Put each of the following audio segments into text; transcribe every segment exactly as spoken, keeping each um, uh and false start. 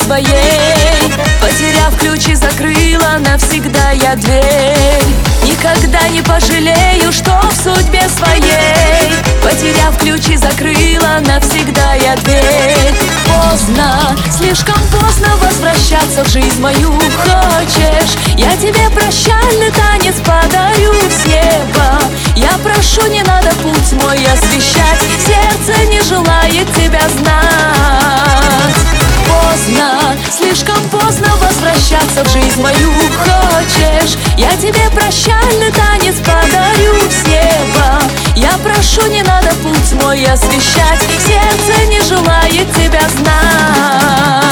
своей. Потеряв ключи, закрыла навсегда я дверь. Никогда не пожалею, что в судьбе своей. Потеряв ключи, закрыла навсегда я дверь. Поздно, слишком поздно возвращаться в жизнь мою. Хочешь, я тебе прощальный танец подарю с неба. Я прошу, не надо путь мой освещать. Сердце не желает тебя знать. Поздно, слишком поздно возвращаться в жизнь мою. Хочешь, я тебе прощальный танец подарю с неба. Я прошу, не надо путь мой освещать. Сердце не желает тебя знать.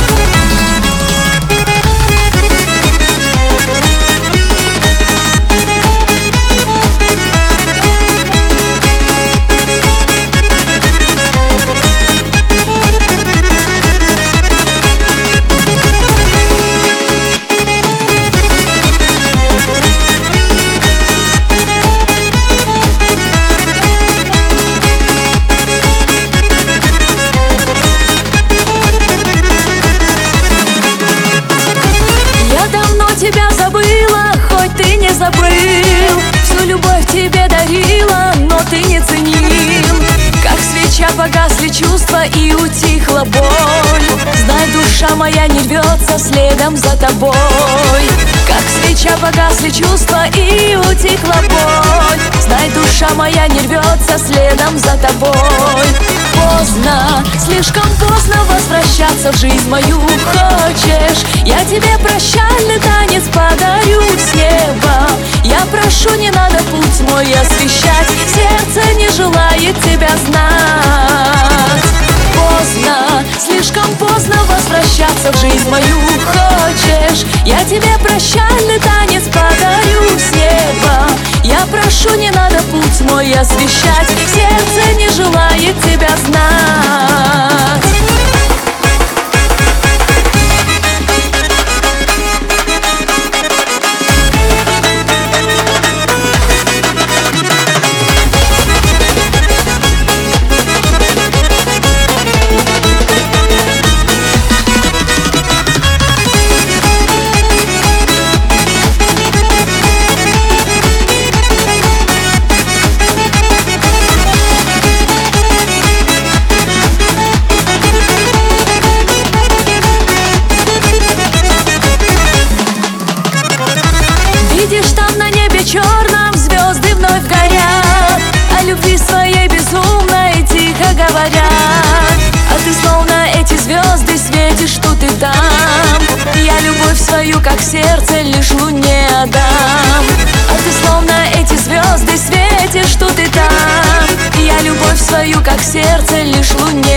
Тебя забыла, хоть ты не забыл. Всю любовь тебе дарила, но ты не ценил. Как свеча погасли чувства и утихла боль. Знай, душа моя не рвется следом за тобой. Как свеча погасли чувства и утихла боль. Знай, душа моя не рвется следом за тобой. Поздно, слишком поздно возвращаться в жизнь мою. Хочешь, я тебе прощальный танец подарю с неба. Я прошу, не надо путь мой освещать. Сердце не желает тебя знать. Поздно, слишком поздно возвращаться в жизнь мою. Хочешь, я тебе прощальный танец подарю с неба. Я прошу, не надо путь мой освещать. Сердце не желает тебя знать. Видишь, там на небе черном звезды вновь горят, о любви своей безумной тихо говорят. А ты словно эти звезды светишь тут и там. Я любовь свою, как сердце, лишь луне отдам. А ты словно эти звезды светишь тут и там. Я любовь свою, как сердце, лишь луне